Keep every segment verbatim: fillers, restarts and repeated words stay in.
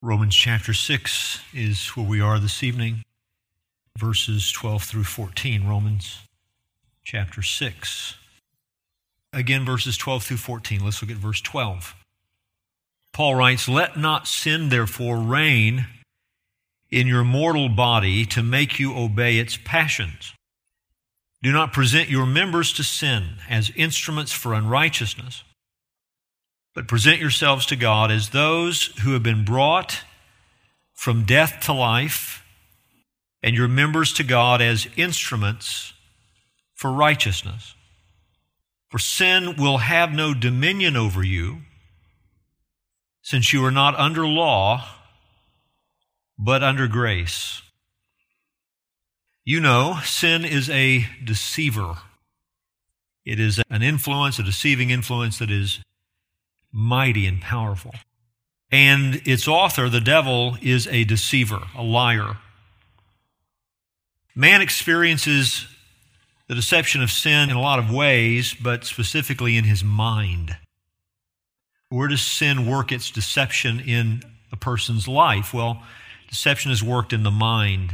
Romans chapter six is where we are this evening, verses twelve through fourteen. Romans chapter six. Again, verses twelve through fourteen. Let's look at verse twelve. Paul writes, "Let not sin therefore reign in your mortal body to make you obey its passions. Do not present your members to sin as instruments for unrighteousness, but present yourselves to God as those who have been brought from death to life, and your members to God as instruments for righteousness. For sin will have no dominion over you, since you are not under law, but under grace. You know, sin is a deceiver. It is an influence, a deceiving influence that is mighty and powerful. And its author, the devil, is a deceiver, a liar. Man experiences the deception of sin in a lot of ways, but specifically in his mind. Where does sin work its deception in a person's life? Well, deception is worked in the mind.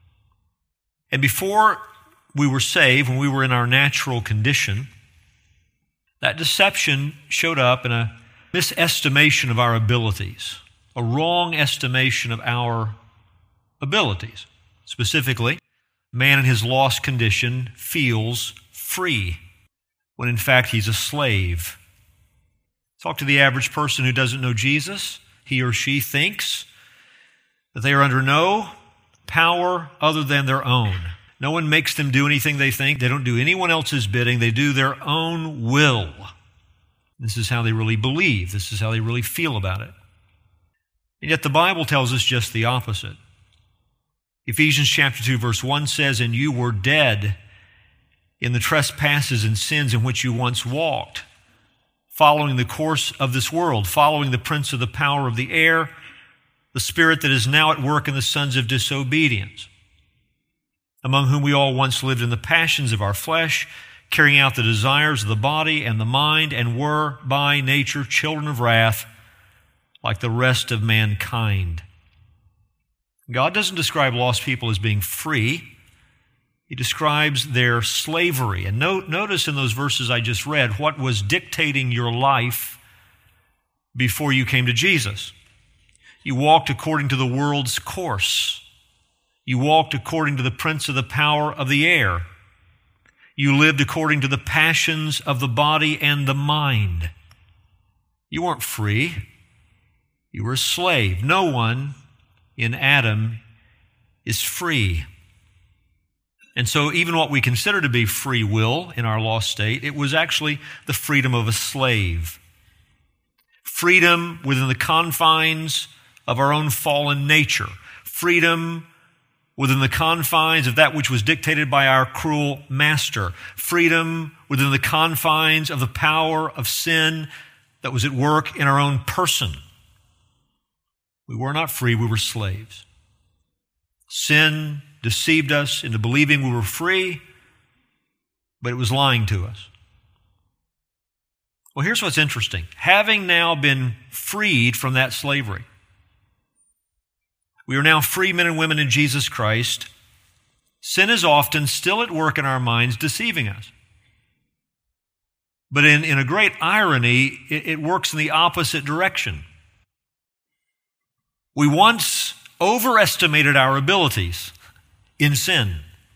And before we were saved, when we were in our natural condition, that deception showed up in a misestimation of our abilities, a wrong estimation of our abilities. Specifically, man in his lost condition feels free when in fact he's a slave. Talk to the average person who doesn't know Jesus. He or she thinks that they are under no power other than their own. No one makes them do anything they think. They don't do anyone else's bidding. They do their own will. This is how they really believe. This is how they really feel about it. And yet the Bible tells us just the opposite. Ephesians chapter two verse one says, "And you were dead in the trespasses and sins in which you once walked, following the course of this world, following the prince of the power of the air, the spirit that is now at work in the sons of disobedience, among whom we all once lived in the passions of our flesh, carrying out the desires of the body and the mind, and were by nature children of wrath, like the rest of mankind." God doesn't describe lost people as being free. He describes their slavery. And note, notice in those verses I just read what was dictating your life before you came to Jesus. You walked according to the world's course. You walked according to the prince of the power of the air. You lived according to the passions of the body and the mind. You weren't free. You were a slave. No one in Adam is free. And so even what we consider to be free will in our lost state, it was actually the freedom of a slave. Freedom within the confines of our own fallen nature. Freedom within the confines of that which was dictated by our cruel master. Freedom within the confines of the power of sin that was at work in our own person. We were not free, we were slaves. Sin deceived us into believing we were free, but it was lying to us. Well, here's what's interesting. Having now been freed from that slavery, we are now free men and women in Jesus Christ. Sin is often still at work in our minds, deceiving us. But in, in a great irony, it, it works in the opposite direction. We once overestimated our abilities in sin.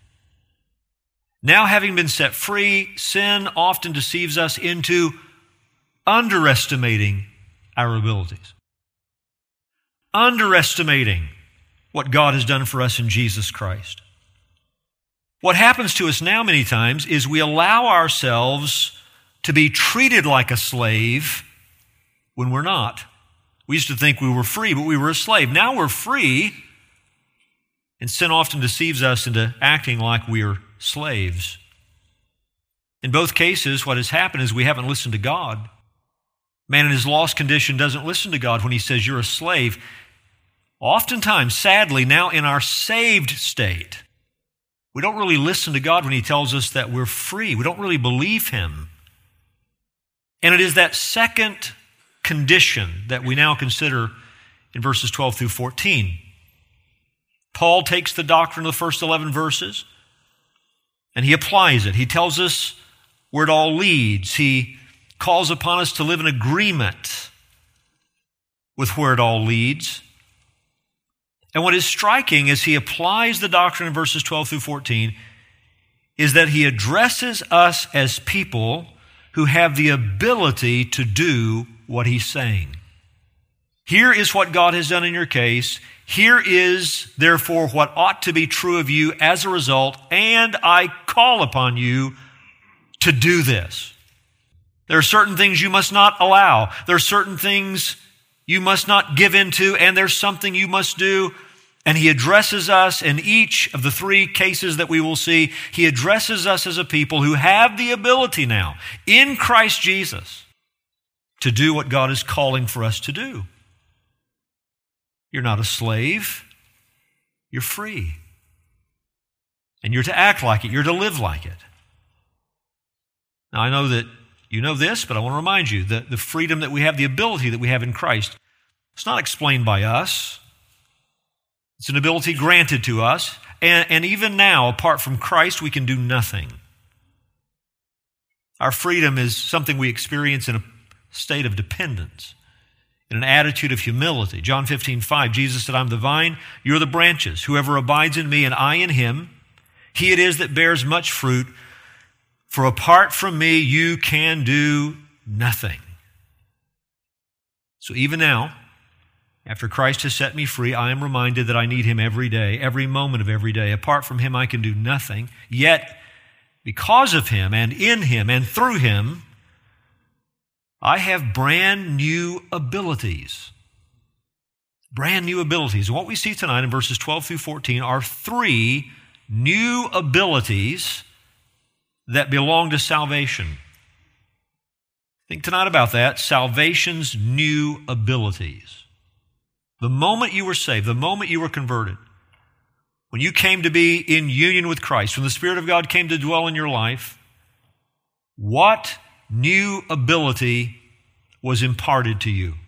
Now, having been set free, sin often deceives us into underestimating our abilities. Underestimating what God has done for us in Jesus Christ. What happens to us now many times is we allow ourselves to be treated like a slave when we're not. We used to think we were free, but we were a slave. Now we're free, and sin often deceives us into acting like we're slaves. In both cases, what has happened is we haven't listened to God. Man in his lost condition doesn't listen to God when he says you're a slave. Oftentimes, sadly, now in our saved state, we don't really listen to God when he tells us that we're free. We don't really believe him. And it is that second condition that we now consider in verses twelve through fourteen. Paul takes the doctrine of the first eleven verses and he applies it. He tells us where it all leads. He calls upon us to live in agreement with where it all leads. And what is striking as he applies the doctrine in verses twelve through fourteen is that he addresses us as people who have the ability to do what he's saying. Here is what God has done in your case. Here is, therefore, what ought to be true of you as a result, and I call upon you to do this. There are certain things you must not allow. There are certain things you must not give into, and there's something you must do. And he addresses us in each of the three cases that we will see. He addresses us as a people who have the ability now, in Christ Jesus, to do what God is calling for us to do. You're not a slave. You're free. And you're to act like it. You're to live like it. Now, I know that you know this, but I want to remind you that the freedom that we have, the ability that we have in Christ, it's not explained by us. It's an ability granted to us. And, and even now, apart from Christ, we can do nothing. Our freedom is something we experience in a state of dependence, in an attitude of humility. John fifteen five, Jesus said, I'm the vine, you're the branches. Whoever abides in me and I in him, he it is that bears much fruit. For apart from me, you can do nothing. So even now, after Christ has set me free, I am reminded that I need him every day, every moment of every day. Apart from him, I can do nothing. Yet, because of him and in him and through him, I have brand new abilities. Brand new abilities. And what we see tonight in verses twelve through fourteen are three new abilities that belong to salvation. Think tonight about that. Salvation's new abilities. The moment you were saved, the moment you were converted, when you came to be in union with Christ, when the Spirit of God came to dwell in your life, what new ability was imparted to you?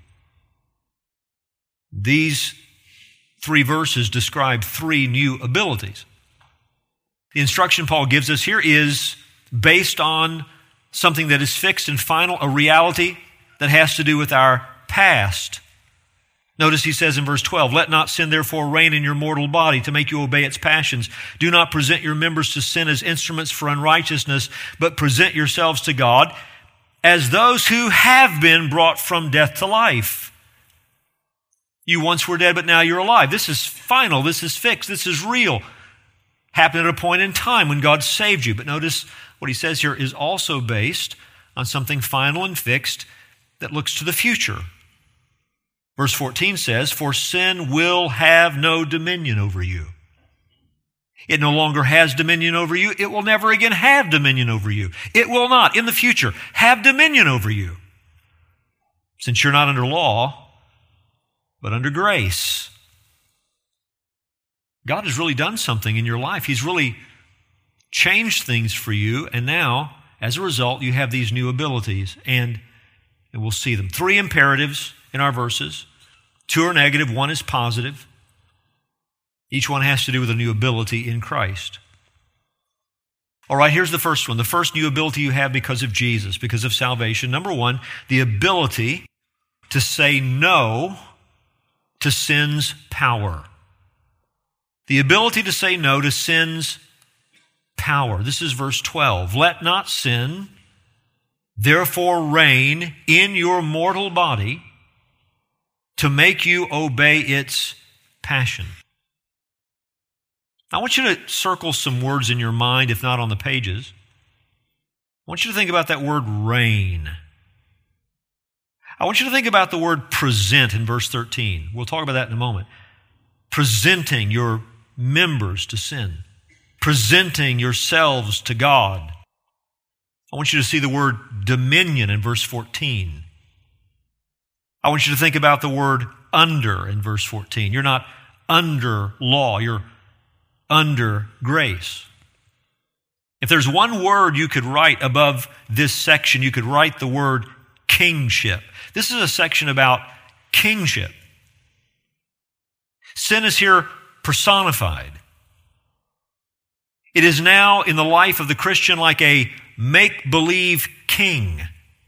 These three verses describe three new abilities. The instruction Paul gives us here is based on something that is fixed and final, a reality that has to do with our past. Notice he says in verse twelve, let not sin therefore reign in your mortal body to make you obey its passions. Do not present your members to sin as instruments for unrighteousness, but present yourselves to God as those who have been brought from death to life. You once were dead, but now you're alive. This is final. This is fixed. This is real. Happened at a point in time when God saved you. But notice what he says here is also based on something final and fixed that looks to the future. Verse fourteen says, for sin will have no dominion over you. It no longer has dominion over you. It will never again have dominion over you. It will not, in the future, have dominion over you. Since you're not under law, but under grace. God has really done something in your life. He's really changed things for you, and now, as a result, you have these new abilities, and, and we'll see them. Three imperatives in our verses. Two are negative, one is positive. Each one has to do with a new ability in Christ. All right, here's the first one. The first new ability you have because of Jesus, because of salvation. Number one, the ability to say no to sin's power. The ability to say no to sin's power. This is verse twelve. Let not sin therefore reign in your mortal body to make you obey its passion. I want you to circle some words in your mind, if not on the pages. I want you to think about that word reign. I want you to think about the word present in verse thirteen. We'll talk about that in a moment. Presenting your members to sin. Presenting yourselves to God. I want you to see the word dominion in verse fourteen. I want you to think about the word under in verse fourteen. You're not under law, you're under grace. If there's one word you could write above this section, you could write the word kingship. This is a section about kingship. Sin is here personified. It is now in the life of the Christian like a make-believe king.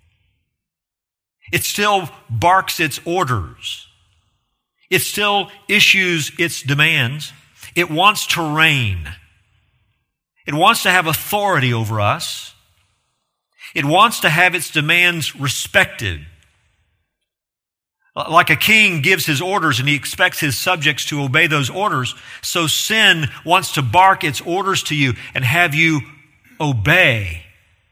It still barks its orders. It still issues its demands. It wants to reign. It wants to have authority over us. It wants to have its demands respected. Like a king gives his orders and he expects his subjects to obey those orders, so sin wants to bark its orders to you and have you obey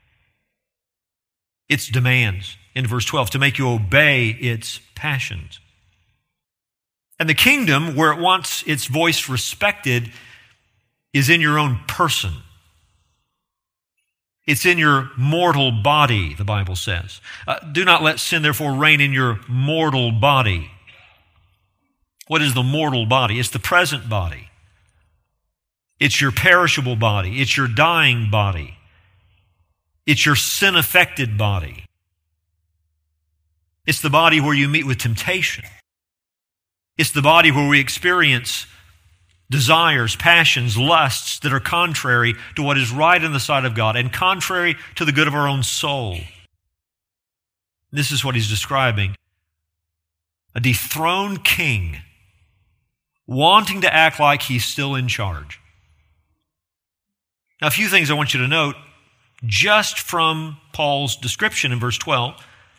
its demands. In verse twelve, to make you obey its passions. And the kingdom, where it wants its voice respected, is in your own person. It's in your mortal body, the Bible says. Uh, do not let sin, therefore, reign in your mortal body. What is the mortal body? It's the present body. It's your perishable body. It's your dying body. It's your sin-affected body. It's the body where you meet with temptation. It's the body where we experience desires, passions, lusts that are contrary to what is right in the sight of God and contrary to the good of our own soul. This is what he's describing. A dethroned king wanting to act like he's still in charge. Now, a few things I want you to note just from Paul's description in verse twelve.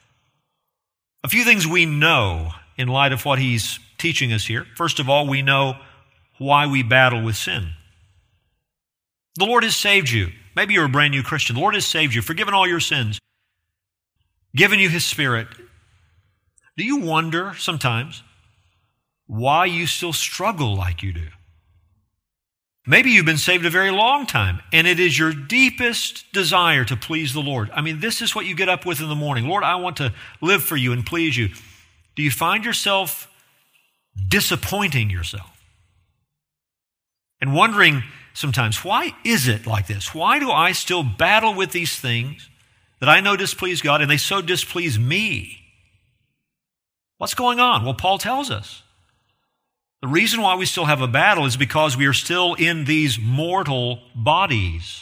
A few things we know in light of what he's teaching us here. First of all, we know why we battle with sin. The Lord has saved you. Maybe you're a brand new Christian. The Lord has saved you, forgiven all your sins, given you His Spirit. Do you wonder sometimes why you still struggle like you do? Maybe you've been saved a very long time, and it is your deepest desire to please the Lord. I mean, this is what you get up with in the morning. Lord, I want to live for you and please you. Do you find yourself disappointing yourself? And wondering sometimes, why is it like this? Why do I still battle with these things that I know displease God and they so displease me? What's going on? Well, Paul tells us. The reason why we still have a battle is because we are still in these mortal bodies.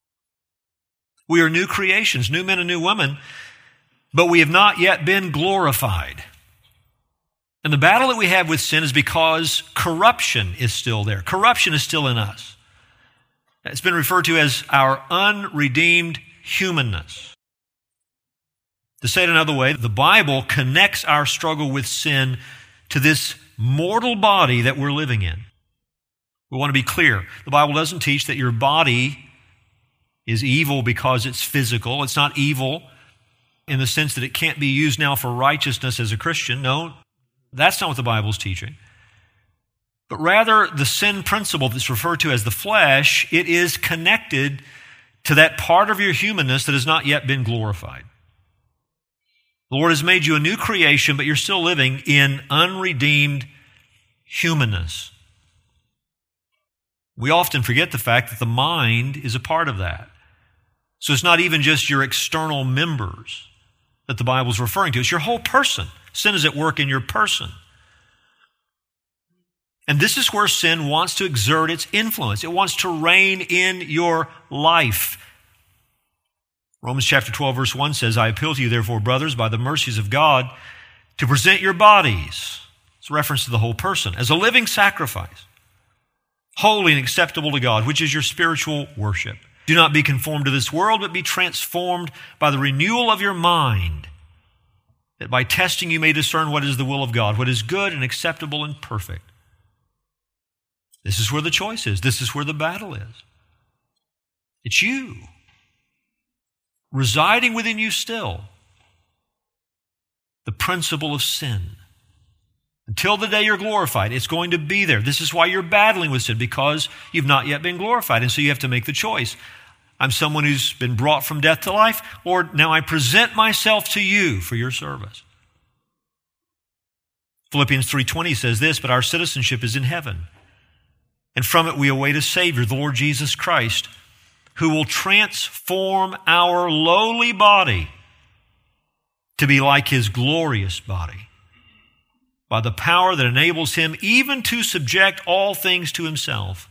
We are new creations, new men and new women, but we have not yet been glorified. And the battle that we have with sin is because corruption is still there. Corruption is still in us. It's been referred to as our unredeemed humanness. To say it another way, the Bible connects our struggle with sin to this mortal body that we're living in. We want to be clear. The Bible doesn't teach that your body is evil because it's physical. It's not evil in the sense that it can't be used now for righteousness as a Christian. No. That's not what the Bible's teaching. But rather, the sin principle that's referred to as the flesh, it is connected to that part of your humanness that has not yet been glorified. The Lord has made you a new creation, but you're still living in unredeemed humanness. We often forget the fact that the mind is a part of that. So it's not even just your external members that the Bible's referring to. It's your whole person. Sin is at work in your person. And this is where sin wants to exert its influence. It wants to reign in your life. Romans chapter twelve, verse one says, I appeal to you, therefore, brothers, by the mercies of God, to present your bodies, it's a reference to the whole person, as a living sacrifice, holy and acceptable to God, which is your spiritual worship. Do not be conformed to this world, but be transformed by the renewal of your mind, that by testing you may discern what is the will of God, what is good and acceptable and perfect. This is where the choice is. This is where the battle is. It's you. Residing within you still. The principle of sin. Until the day you're glorified, it's going to be there. This is why you're battling with sin, because you've not yet been glorified. And so you have to make the choice. I'm someone who's been brought from death to life. Lord, now I present myself to you for your service. Philippians three twenty says this, but our citizenship is in heaven. And from it we await a Savior, the Lord Jesus Christ, who will transform our lowly body to be like His glorious body by the power that enables him even to subject all things to himself.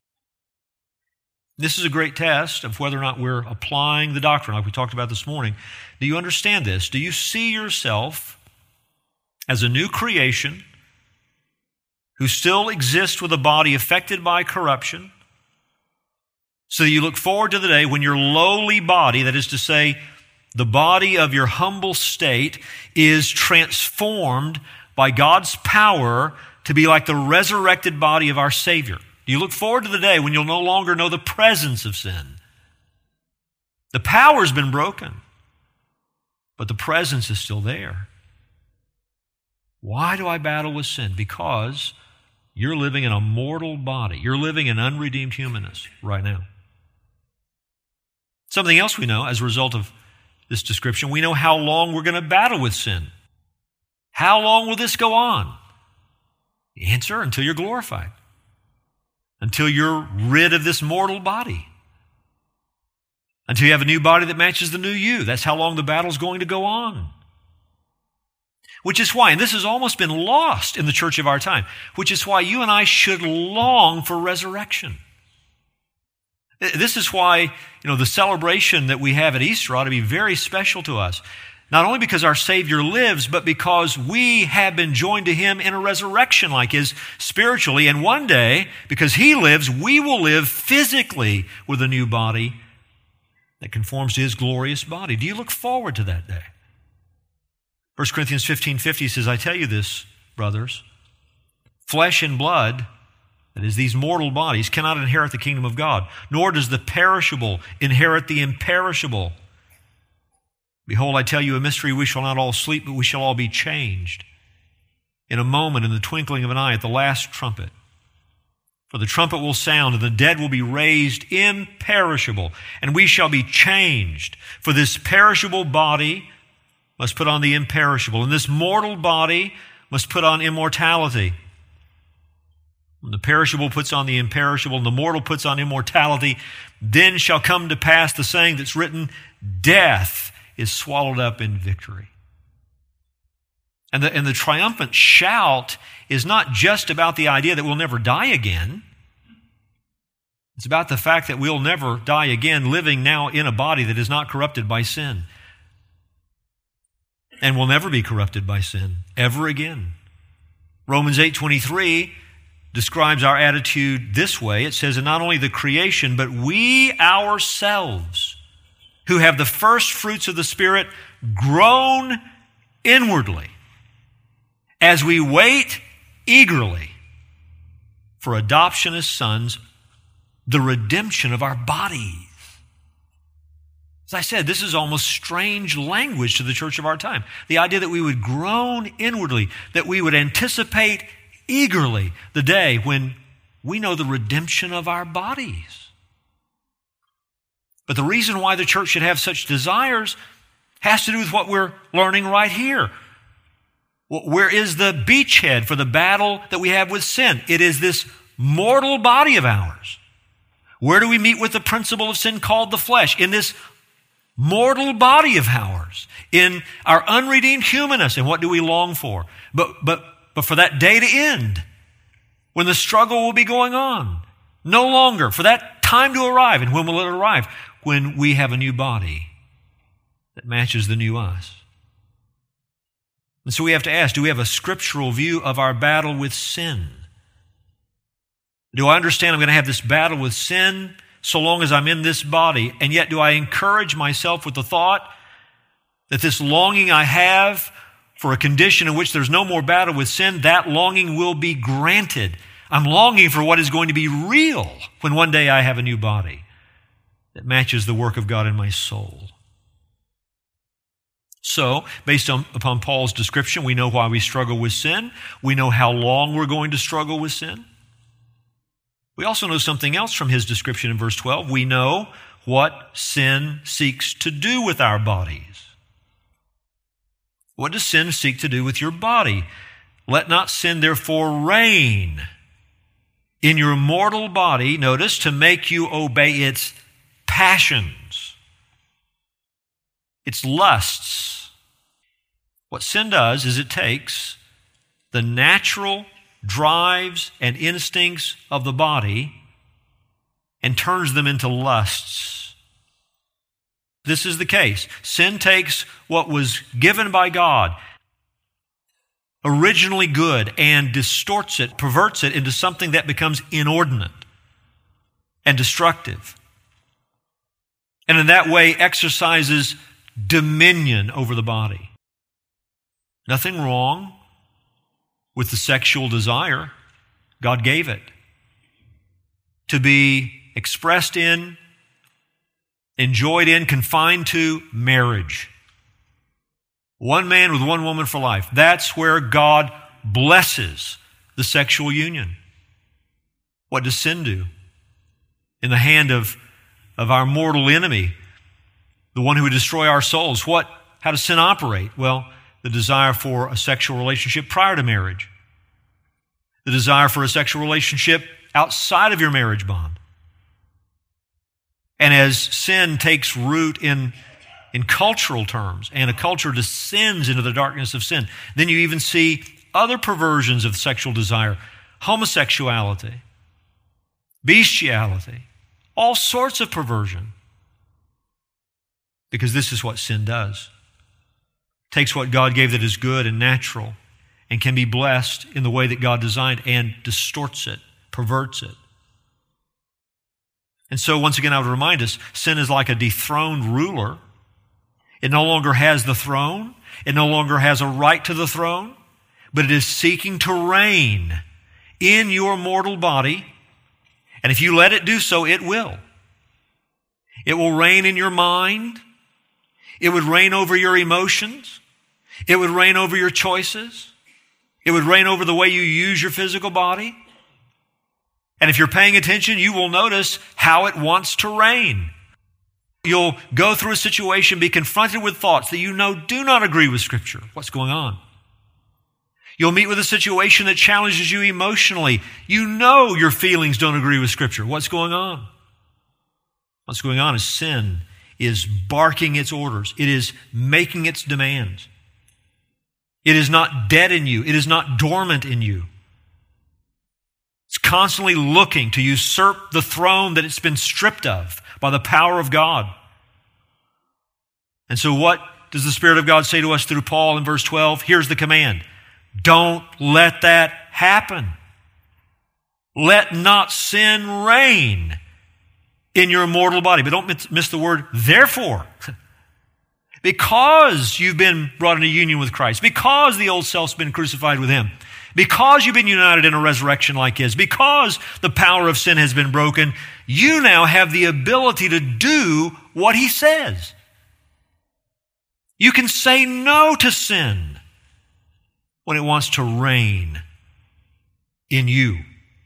This is a great test of whether or not we're applying the doctrine like we talked about this morning. Do you understand this? Do you see yourself as a new creation who still exists with a body affected by corruption, so that you look forward to the day when your lowly body, that is to say, the body of your humble state, is transformed by God's power to be like the resurrected body of our Savior? Do you look forward to the day when you'll no longer know the presence of sin? The power's been broken, but the presence is still there. Why do I battle with sin? Because you're living in a mortal body. You're living in unredeemed humanness right now. Something else we know as a result of this description, we know how long we're going to battle with sin. How long will this go on? The answer, until you're glorified. Until you're rid of this mortal body. Until you have a new body that matches the new you. That's how long the battle's going to go on. Which is why, and this has almost been lost in the church of our time, which is why you and I should long for resurrection. This is why, you know, the celebration that we have at Easter ought to be very special to us. Not only because our Savior lives, but because we have been joined to Him in a resurrection like His spiritually. And one day, because He lives, we will live physically with a new body that conforms to His glorious body. Do you look forward to that day? First Corinthians fifteen fifty says, I tell you this, brothers, flesh and blood, that is, these mortal bodies, cannot inherit the kingdom of God, nor does the perishable inherit the imperishable. Behold, I tell you a mystery, we shall not all sleep, but we shall all be changed in a moment, in the twinkling of an eye, at the last trumpet. For the trumpet will sound, and the dead will be raised imperishable, and we shall be changed. For this perishable body must put on the imperishable, and this mortal body must put on immortality. When the perishable puts on the imperishable, and the mortal puts on immortality, then shall come to pass the saying that's written, death is swallowed up in victory. And the, and the triumphant shout is not just about the idea that we'll never die again. It's about the fact that we'll never die again, living now in a body that is not corrupted by sin. And will never be corrupted by sin ever again. Romans eight twenty-three describes our attitude this way. It says, and not only the creation, but we ourselves, who have the first fruits of the Spirit, groan inwardly as we wait eagerly for adoption as sons, the redemption of our bodies. As I said, this is almost strange language to the church of our time. The idea that we would groan inwardly, that we would anticipate eagerly the day when we know the redemption of our bodies. But the reason why the church should have such desires has to do with what we're learning right here. Where is the beachhead for the battle that we have with sin? It is this mortal body of ours. Where do we meet with the principle of sin called the flesh? In this mortal body of ours, in our unredeemed humanness. And what do we long for? But, but, but for that day to end, when the struggle will be going on. No longer. For that time to arrive. And when will it arrive? When we have a new body that matches the new us. And so we have to ask, do we have a scriptural view of our battle with sin? Do I understand I'm going to have this battle with sin so long as I'm in this body? And yet do I encourage myself with the thought that this longing I have for a condition in which there's no more battle with sin, that longing will be granted. I'm longing for what is going to be real when one day I have a new body that matches the work of God in my soul. So, based on, upon Paul's description, we know why we struggle with sin. We know how long we're going to struggle with sin. We also know something else from his description in verse twelve. We know what sin seeks to do with our bodies. What does sin seek to do with your body? Let not sin therefore reign in your mortal body, notice, to make you obey its passions, its lusts. What sin does is it takes the natural drives and instincts of the body and turns them into lusts. This is the case. Sin takes what was given by God, originally good, and distorts it, perverts it into something that becomes inordinate and destructive. And in that way exercises dominion over the body. Nothing wrong with the sexual desire. God gave it to be expressed in, enjoyed in, confined to marriage. One man with one woman for life. That's where God blesses the sexual union. What does sin do? In the hand of, of our mortal enemy, the one who would destroy our souls, what? How does sin operate? Well, the desire for a sexual relationship prior to marriage. The desire for a sexual relationship outside of your marriage bond. And as sin takes root in, in cultural terms, and a culture descends into the darkness of sin, then you even see other perversions of sexual desire, homosexuality, bestiality, all sorts of perversion. Because this is what sin does. Takes what God gave that is good and natural and can be blessed in the way that God designed and distorts it, perverts it. And so once again, I would remind us, sin is like a dethroned ruler. It no longer has the throne. It no longer has a right to the throne, but it is seeking to reign in your mortal body. And if you let it do so, it will. It will reign in your mind. It would reign over your emotions. It would reign over your choices. It would reign over the way you use your physical body. And if you're paying attention, you will notice how it wants to reign. You'll go through a situation, be confronted with thoughts that you know do not agree with Scripture. What's going on? You'll meet with a situation that challenges you emotionally. You know your feelings don't agree with Scripture. What's going on? What's going on is sin is barking its orders. It is making its demands. It is not dead in you. It is not dormant in you. It's constantly looking to usurp the throne that it's been stripped of by the power of God. And so what does the Spirit of God say to us through Paul in verse twelve? Here's the command. Don't let that happen. Let not sin reign in your mortal body. But don't miss the word therefore. Because you've been brought into union with Christ, because the old self's been crucified with Him, because you've been united in a resurrection like His, because the power of sin has been broken, you now have the ability to do what He says. You can say no to sin when it wants to reign in you.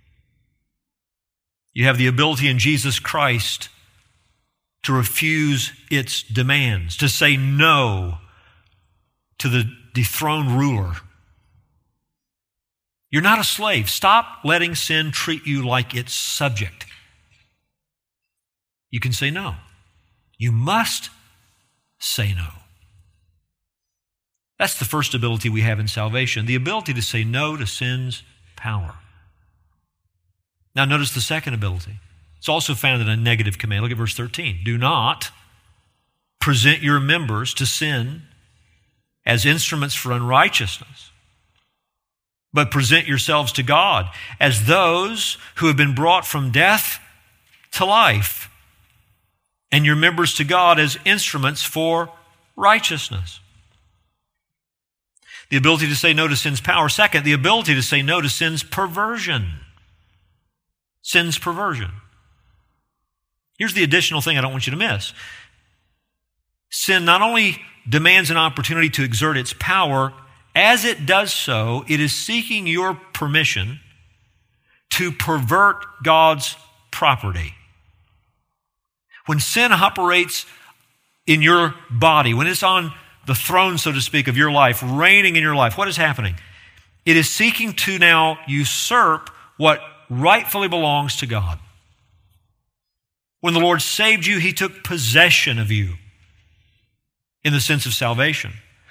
You have the ability in Jesus Christ to refuse its demands, to say no to the dethroned ruler. You're not a slave. Stop letting sin treat you like its subject. You can say no. You must say no. That's the first ability we have in salvation, the ability to say no to sin's power. Now notice the second ability. It's also found in a negative command. Look at verse thirteen. Do not present your members to sin as instruments for unrighteousness, but present yourselves to God as those who have been brought from death to life, and your members to God as instruments for righteousness. The ability to say no to sin's power. Second, the ability to say no to sin's perversion. Sin's perversion. Here's the additional thing I don't want you to miss. Sin not only demands an opportunity to exert its power, as it does so, it is seeking your permission to pervert God's property. When sin operates in your body, when it's on the throne, so to speak, of your life, reigning in your life, what is happening? It is seeking to now usurp what rightfully belongs to God. When the Lord saved you, He took possession of you in the sense of salvation.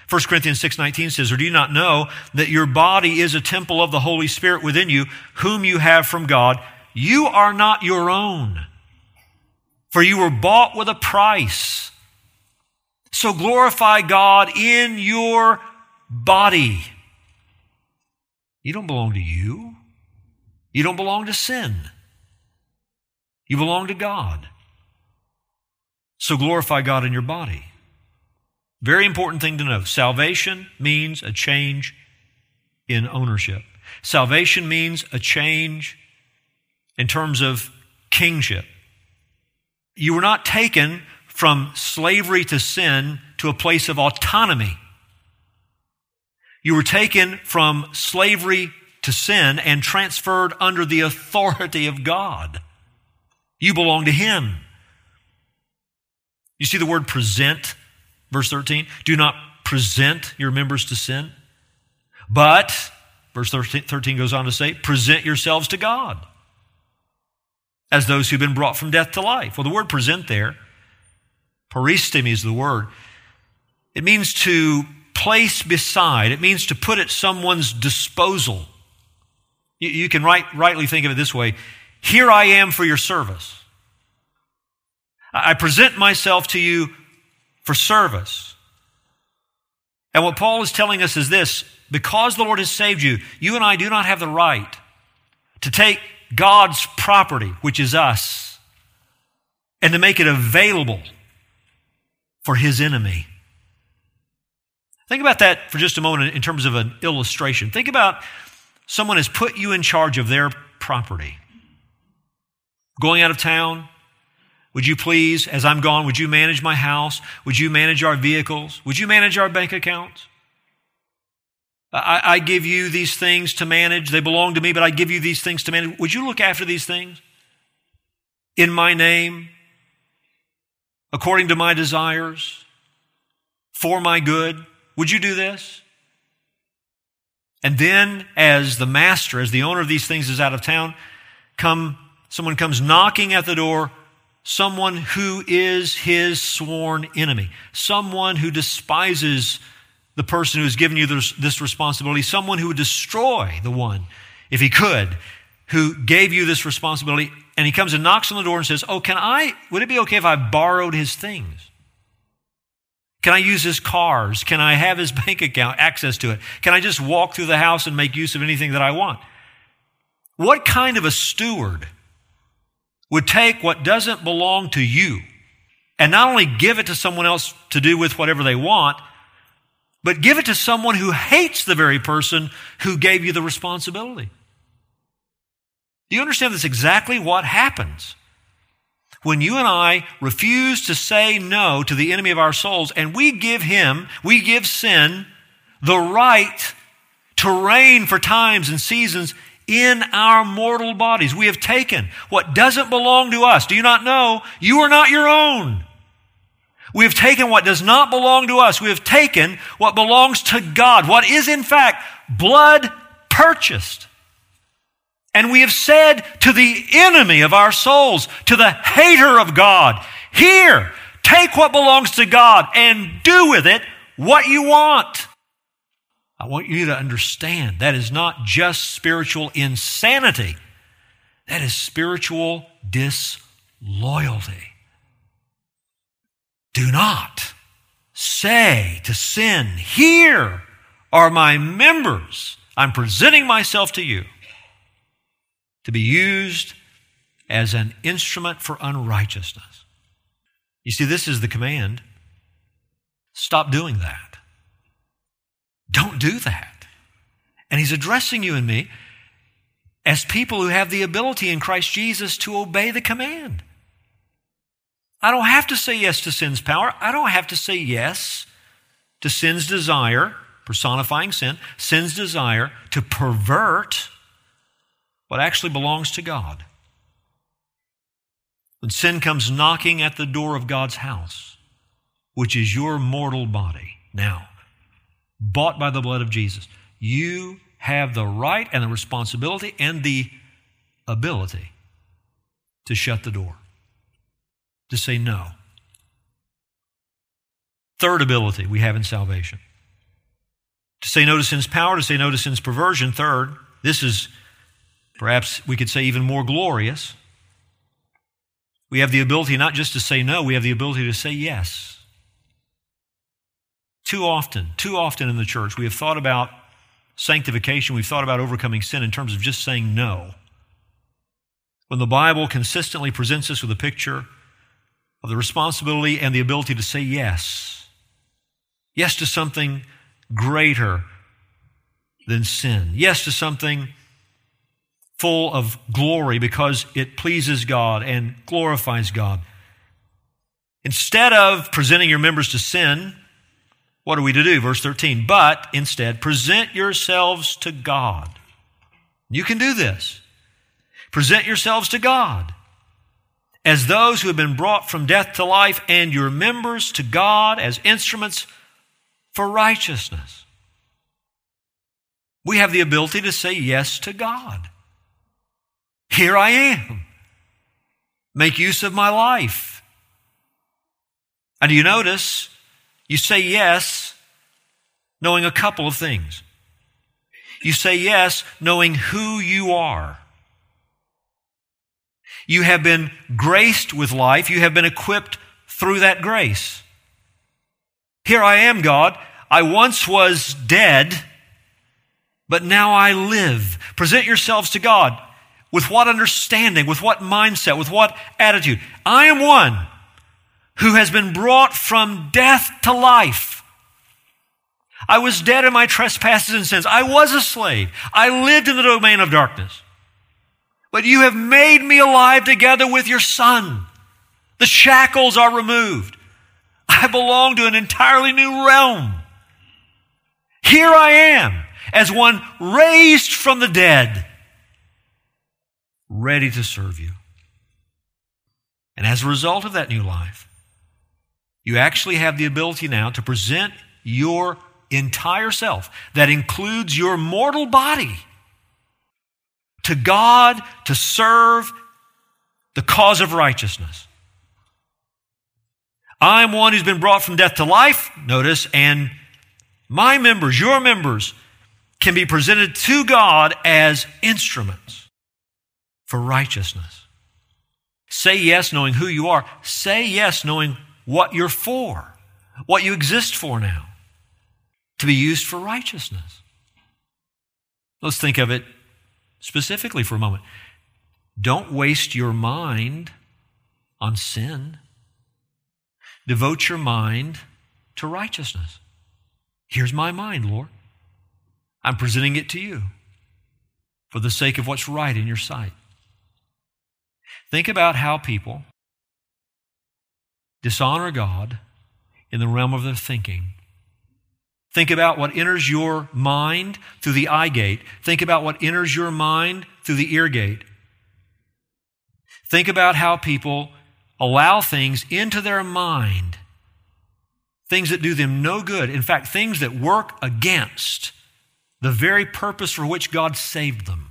First Corinthians six nineteen says, or do you not know that your body is a temple of the Holy Spirit within you, whom you have from God? You are not your own, for you were bought with a price. So glorify God in your body. You don't belong to you. You don't belong to sin. You belong to God. So glorify God in your body. Very important thing to know. Salvation means a change in ownership. Salvation means a change in terms of kingship. You were not taken from slavery to sin to a place of autonomy. You were taken from slavery to sin and transferred under the authority of God. You belong to Him. You see the word present, verse thirteen? Do not present your members to sin, but, verse thirteen goes on to say, present yourselves to God as those who've been brought from death to life. Well, the word present there, paristemi is the word. It means to place beside. It means to put at someone's disposal. You, you can right, rightly think of it this way. Here I am for your service. I present myself to you for service. And what Paul is telling us is this: because the Lord has saved you, you and I do not have the right to take God's property, which is us, and to make it available for His enemy. Think about that for just a moment in terms of an illustration. Think about someone has put you in charge of their property. Going out of town, would you please, as I'm gone, would you manage my house? Would you manage our vehicles? Would you manage our bank accounts? I, I give you these things to manage. They belong to me, but I give you these things to manage. Would you look after these things in my name, according to my desires, for my good? Would you do this? And then, as the master, as the owner of these things is out of town, come someone comes knocking at the door, someone who is his sworn enemy, someone who despises the person who has given you this, this responsibility, someone who would destroy the one, if he could, who gave you this responsibility, and he comes and knocks on the door and says, oh, can I, would it be okay if I borrowed his things? Can I use his cars? Can I have his bank account, access to it? Can I just walk through the house and make use of anything that I want? What kind of a steward would take what doesn't belong to you and not only give it to someone else to do with whatever they want, but give it to someone who hates the very person who gave you the responsibility? Do you understand that's exactly what happens when you and I refuse to say no to the enemy of our souls, and we give him, we give sin, the right to reign for times and seasons in our mortal bodies? We have taken what doesn't belong to us. Do you not know? You are not your own. We have taken what does not belong to us. We have taken what belongs to God, what is in fact blood purchased. And we have said to the enemy of our souls, to the hater of God, here, take what belongs to God and do with it what you want. I want you to understand that is not just spiritual insanity. That is spiritual disloyalty. Do not say to sin, here are my members. I'm presenting myself to you to be used as an instrument for unrighteousness. You see, this is the command. Stop doing that. Don't do that. And he's addressing you and me as people who have the ability in Christ Jesus to obey the command. I don't have to say yes to sin's power. I don't have to say yes to sin's desire, personifying sin, sin's desire to pervert what actually belongs to God. When sin comes knocking at the door of God's house, which is your mortal body, now, bought by the blood of Jesus, you have the right and the responsibility and the ability to shut the door, to say no. Third ability we have in salvation. To say no to sin's power, to say no to sin's perversion. Third, this is perhaps we could say even more glorious. We have the ability not just to say no, we have the ability to say yes. Too often, too often in the church, we have thought about sanctification, we've thought about overcoming sin in terms of just saying no. When the Bible consistently presents us with a picture of the responsibility and the ability to say yes. Yes to something greater than sin. Yes to something full of glory because it pleases God and glorifies God. Instead of presenting your members to sin, what are we to do? Verse thirteen, but instead present yourselves to God. You can do this. Present yourselves to God as those who have been brought from death to life, and your members to God as instruments for righteousness. We have the ability to say yes to God. Here I am. Make use of my life. And you notice, you say yes knowing a couple of things. You say yes knowing who you are. You have been graced with life. You have been equipped through that grace. Here I am, God. I once was dead, but now I live. Present yourselves to God. With what understanding? With what mindset? With what attitude? I am one who has been brought from death to life. I was dead in my trespasses and sins. I was a slave. I lived in the domain of darkness. But you have made me alive together with your Son. The shackles are removed. I belong to an entirely new realm. Here I am, as one raised from the dead, ready to serve you. And as a result of that new life, you actually have the ability now to present your entire self, that includes your mortal body, to God to serve the cause of righteousness. I'm one who's been brought from death to life, notice, and my members, your members, can be presented to God as instruments for righteousness. Say yes knowing who you are. Say yes knowing what you're for, what you exist for now, to be used for righteousness. Let's think of it specifically for a moment. Don't waste your mind on sin. Devote your mind to righteousness. Here's my mind, Lord. I'm presenting it to you for the sake of what's right in your sight. Think about how people dishonor God in the realm of their thinking. Think about what enters your mind through the eye gate. Think about what enters your mind through the ear gate. Think about how people allow things into their mind, things that do them no good. In fact, things that work against the very purpose for which God saved them.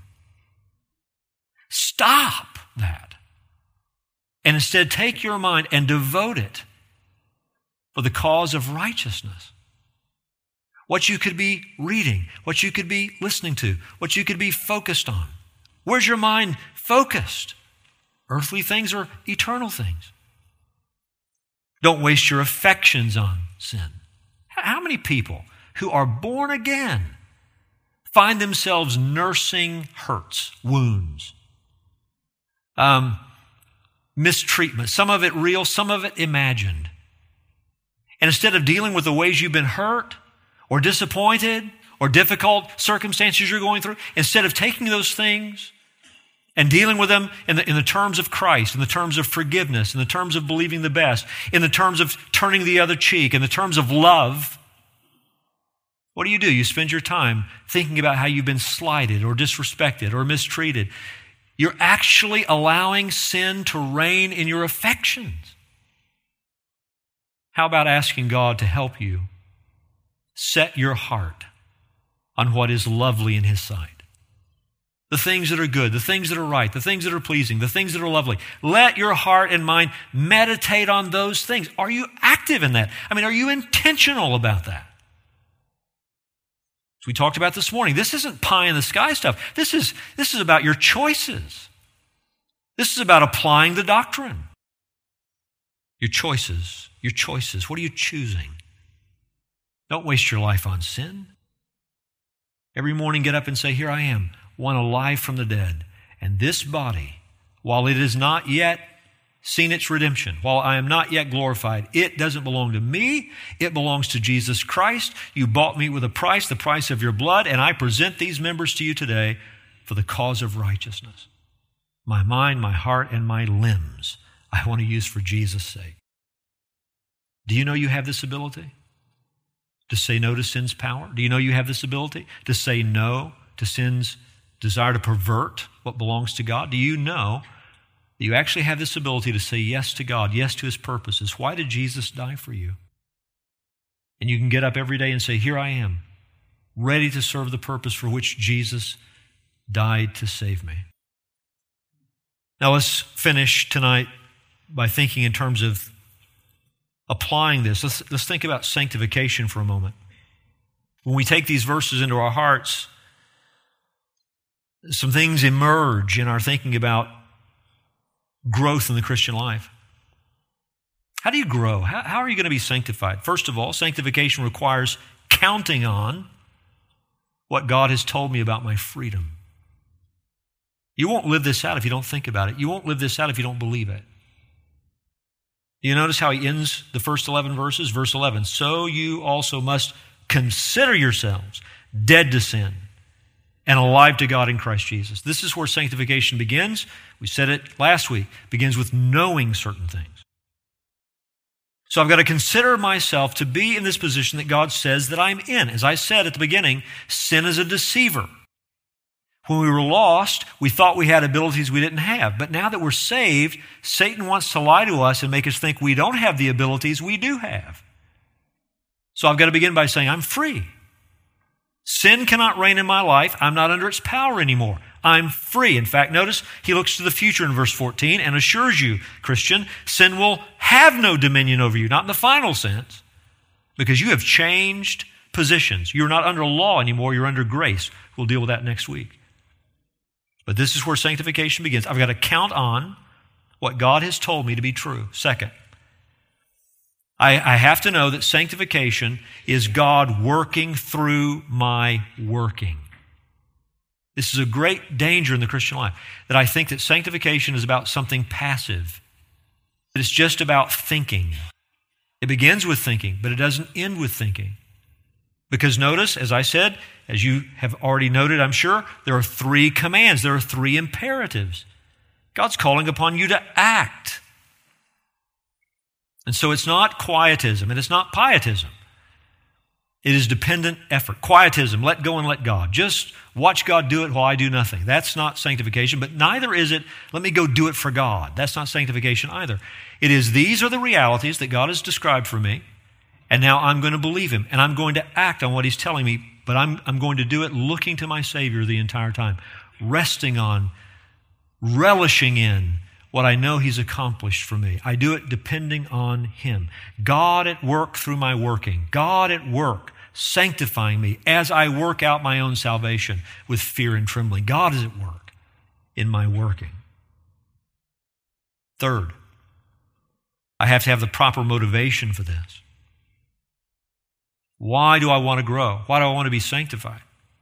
Stop that. And instead take your mind and devote it for the cause of righteousness. What you could be reading, what you could be listening to, what you could be focused on. Where's your mind focused? Earthly things or eternal things? Don't waste your affections on sin. How many people who are born again find themselves nursing hurts, wounds, um, mistreatment, some of it real, some of it imagined. And instead of dealing with the ways you've been hurt or disappointed or difficult circumstances you're going through, instead of taking those things and dealing with them in the, in the terms of Christ, in the terms of forgiveness, in the terms of believing the best, in the terms of turning the other cheek, in the terms of love, what do you do? You spend your time thinking about how you've been slighted or disrespected or mistreated. You're actually allowing sin to reign in your affections. How about asking God to help you set your heart on what is lovely in His sight? The things that are good, the things that are right, the things that are pleasing, the things that are lovely. Let your heart and mind meditate on those things. Are you active in that? I mean, are you intentional about that? As we talked about this morning, this isn't pie in the sky stuff. This is, this is about your choices. This is about applying the doctrine. Your choices, your choices. What are you choosing? Don't waste your life on sin. Every morning get up and say, here I am, one alive from the dead. And this body, while it has not yet seen its redemption, while I am not yet glorified, it doesn't belong to me. It belongs to Jesus Christ. You bought me with a price, the price of your blood, and I present these members to you today for the cause of righteousness. My mind, my heart, and my limbs I want to use for Jesus' sake. Do you know you have this ability to say no to sin's power? Do you know you have this ability to say no to sin's desire to pervert what belongs to God? Do you know that you actually have this ability to say yes to God, yes to His purposes? Why did Jesus die for you? And you can get up every day and say, here I am, ready to serve the purpose for which Jesus died to save me. Now let's finish tonight by thinking in terms of applying this. Let's, let's think about sanctification for a moment. When we take these verses into our hearts, some things emerge in our thinking about growth in the Christian life. How do you grow? How, how are you going to be sanctified? First of all, sanctification requires counting on what God has told me about my freedom. You won't live this out if you don't think about it. You won't live this out if you don't believe it. You notice how he ends the first eleven verses? Verse eleven, so you also must consider yourselves dead to sin and alive to God in Christ Jesus. This is where sanctification begins. We said it last week. It begins with knowing certain things. So I've got to consider myself to be in this position that God says that I'm in. As I said at the beginning, sin is a deceiver. When we were lost, we thought we had abilities we didn't have. But now that we're saved, Satan wants to lie to us and make us think we don't have the abilities we do have. So I've got to begin by saying, I'm free. Sin cannot reign in my life. I'm not under its power anymore. I'm free. In fact, notice he looks to the future in verse fourteen and assures you, Christian, sin will have no dominion over you, not in the final sense, because you have changed positions. You're not under law anymore. You're under grace. We'll deal with that next week. But this is where sanctification begins. I've got to count on what God has told me to be true. Second, I, I have to know that sanctification is God working through my working. This is a great danger in the Christian life, that I think that sanctification is about something passive. That it's just about thinking. It begins with thinking, but it doesn't end with thinking. Because notice, as I said, as you have already noted, I'm sure, there are three commands. There are three imperatives. God's calling upon you to act. And so it's not quietism and it's not pietism. It is dependent effort. Quietism, let go and let God. Just watch God do it while I do nothing. That's not sanctification, but neither is it, let me go do it for God. That's not sanctification either. It is, these are the realities that God has described for me, and now I'm going to believe Him, and I'm going to act on what He's telling me, but I'm, I'm going to do it looking to my Savior the entire time, resting on, relishing in what I know He's accomplished for me. I do it depending on Him. God at work through my working. God at work sanctifying me as I work out my own salvation with fear and trembling. God is at work in my working. Third, I have to have the proper motivation for this. Why do I want to grow? Why do I want to be sanctified?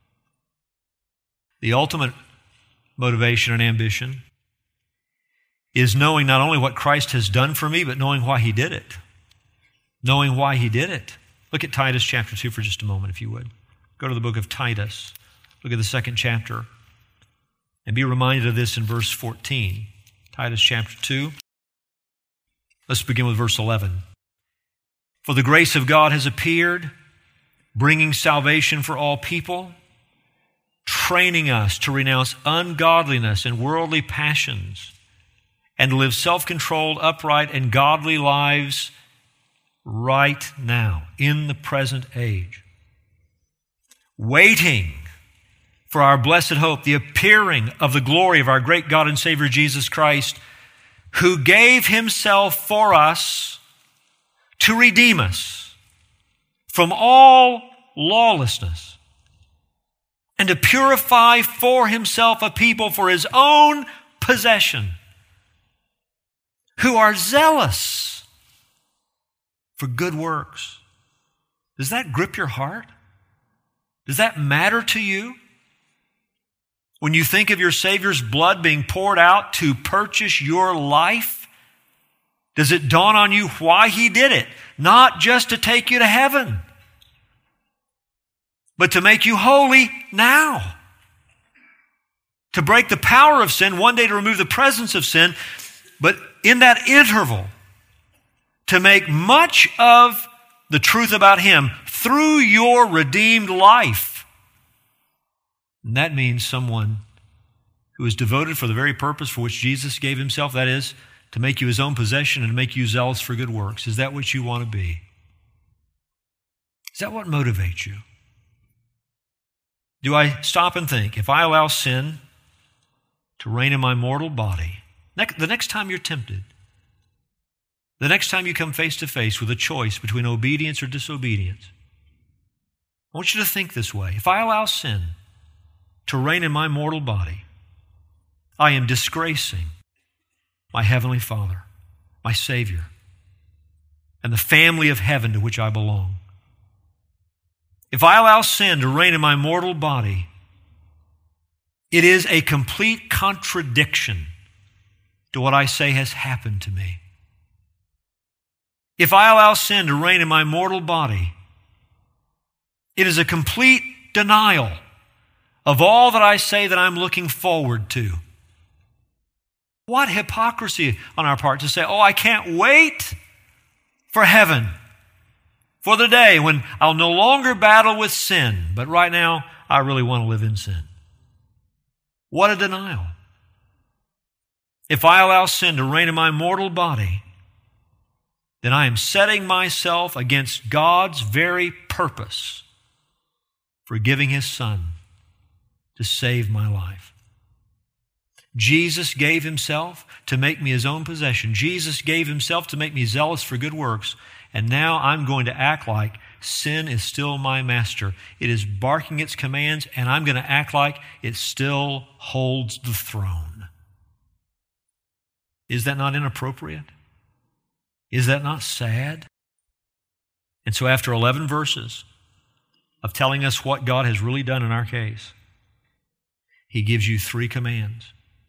The ultimate motivation and ambition is knowing not only what Christ has done for me, but knowing why He did it. Knowing why He did it. Look at Titus chapter two for just a moment, if you would. Go to the book of Titus. Look at the second chapter. And be reminded of this in verse fourteen. Titus chapter two. Let's begin with verse eleven. For the grace of God has appeared, bringing salvation for all people, training us to renounce ungodliness and worldly passions, and to live self-controlled, upright, and godly lives right now, in the present age. Waiting for our blessed hope, the appearing of the glory of our great God and Savior Jesus Christ, who gave Himself for us to redeem us from all lawlessness and to purify for himself a people for his own possession, who are zealous for good works. Does that grip your heart? Does that matter to you? When you think of your Savior's blood being poured out to purchase your life, does it dawn on you why he did it? Not just to take you to heaven, but to make you holy now. To break the power of sin, one day to remove the presence of sin, but in that interval, to make much of the truth about him through your redeemed life. And that means someone who is devoted for the very purpose for which Jesus gave himself, that is, to make you his own possession and to make you zealous for good works. Is that what you want to be? Is that what motivates you? Do I stop and think, if I allow sin to reign in my mortal body, the next time you're tempted, the next time you come face to face with a choice between obedience or disobedience, I want you to think this way. If I allow sin to reign in my mortal body, I am disgracing my Heavenly Father, my Savior, and the family of heaven to which I belong. If I allow sin to reign in my mortal body, it is a complete contradiction to what I say has happened to me. If I allow sin to reign in my mortal body, it is a complete denial of all that I say that I'm looking forward to. What hypocrisy on our part to say, oh, I can't wait for heaven, for the day when I'll no longer battle with sin, but right now I really want to live in sin. What a denial. If I allow sin to reign in my mortal body, then I am setting myself against God's very purpose for giving his Son to save my life. Jesus gave himself to make me his own possession. Jesus gave himself to make me zealous for good works. And now I'm going to act like sin is still my master. It is barking its commands, and I'm going to act like it still holds the throne. Is that not inappropriate? Is that not sad? And so after eleven verses of telling us what God has really done in our case, he gives you three commands.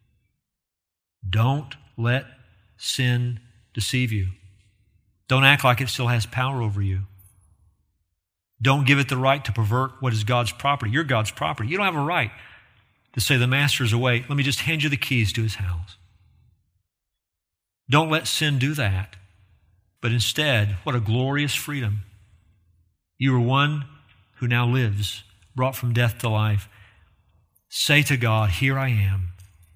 Don't let sin deceive you. Don't act like it still has power over you. Don't give it the right to pervert what is God's property. You're God's property. You don't have a right to say the master's away. Let me just hand you the keys to his house. Don't let sin do that. But instead, what a glorious freedom. You are one who now lives, brought from death to life. Say to God, here I am.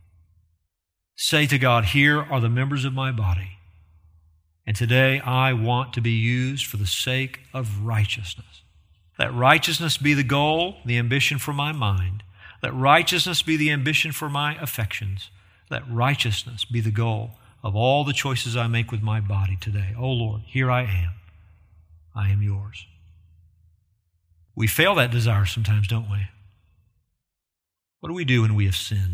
Say to God, here are the members of my body. And today I want to be used for the sake of righteousness. Let righteousness be the goal, the ambition for my mind. Let righteousness be the ambition for my affections. Let righteousness be the goal of all the choices I make with my body today. Oh Lord, here I am. I am yours. We fail that desire sometimes, don't we? What do we do when we have sinned?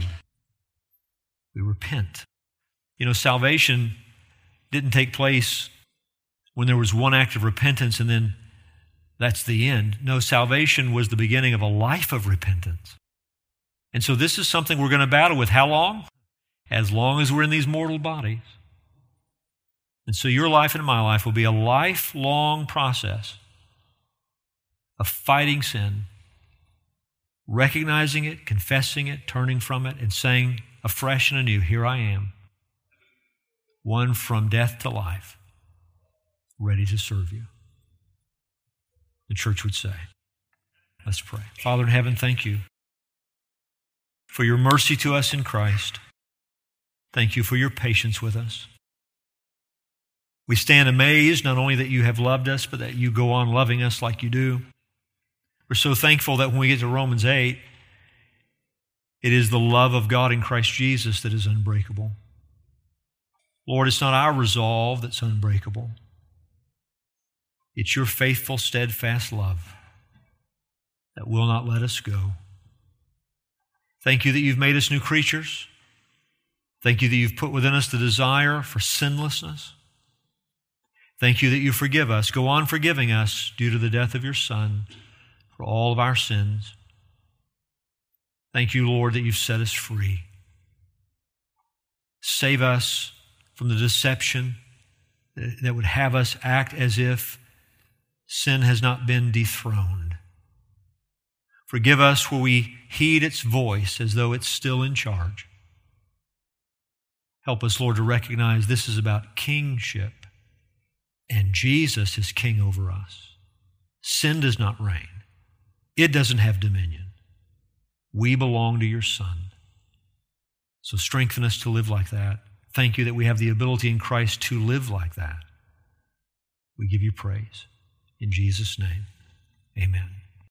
We repent. You know, salvation didn't take place when there was one act of repentance and then that's the end. No, salvation was the beginning of a life of repentance. And so this is something we're going to battle with. How long? As long as we're in these mortal bodies. And so your life and my life will be a lifelong process of fighting sin, recognizing it, confessing it, turning from it, and saying afresh and anew, here I am, one from death to life, ready to serve you. The church would say. Let's pray. Father in heaven, thank you for your mercy to us in Christ. Thank you for your patience with us. We stand amazed not only that you have loved us, but that you go on loving us like you do. We're so thankful that when we get to Romans eight, it is the love of God in Christ Jesus that is unbreakable. Lord, it's not our resolve that's unbreakable. It's your faithful, steadfast love that will not let us go. Thank you that you've made us new creatures. Thank you that you've put within us the desire for sinlessness. Thank you that you forgive us. Go on forgiving us due to the death of your Son for all of our sins. Thank you, Lord, that you've set us free. Save us from the deception that would have us act as if sin has not been dethroned. Forgive us where we heed its voice as though it's still in charge. Help us, Lord, to recognize this is about kingship, and Jesus is king over us. Sin does not reign. It doesn't have dominion. We belong to your Son. So strengthen us to live like that. Thank you that we have the ability in Christ to live like that. We give you praise. In Jesus' name, amen.